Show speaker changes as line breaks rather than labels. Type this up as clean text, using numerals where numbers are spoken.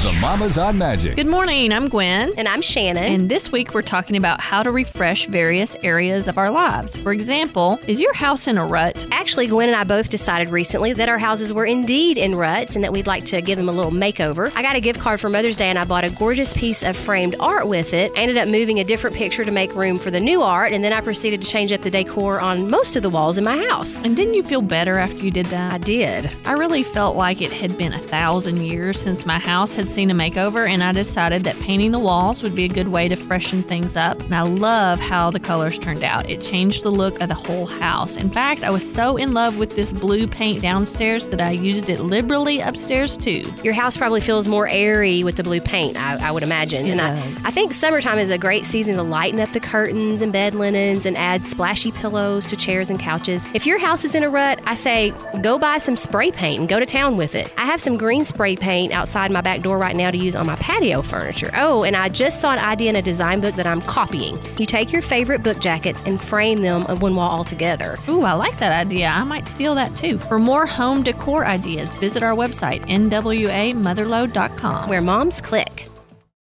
the Mamas on Magic.
Good morning, I'm Gwen.
And I'm Shannon.
And this week we're talking about how to refresh various areas of our lives. For example, is your house in a rut?
Actually, Gwen and I both decided recently that our houses were indeed in ruts and that we'd like to give them a little makeover. I got a gift card for Mother's Day and I bought a gorgeous piece of framed art with it. I ended up moving a different picture to make room for the new art, and then I proceeded to change up the decor on most of the walls in my house.
And didn't you feel better after you did that?
I did.
I really felt like it had been 1,000 years since my house had seen a makeover, and I decided that painting the walls would be a good way to freshen things up. And I love how the colors turned out. It changed the look of the whole house. In fact, I was so in love with this blue paint downstairs that I used it liberally upstairs too.
Your house probably feels more airy with the blue paint, I would imagine.
It
and
does.
I think summertime is a great season to lighten up the curtains and bed linens and add splashy pillows to chairs and couches. If your house is in a rut, I say go buy some spray paint and go to town with it. I have some green spray paint outside my back door right now to use on my patio furniture. Oh, and I just saw an idea in a design book that I'm copying. You take your favorite book jackets and frame them on one wall all together.
Ooh, I like that idea. I might steal that too. For more home decor ideas, visit our website, nwamotherlode.com.
Where moms click.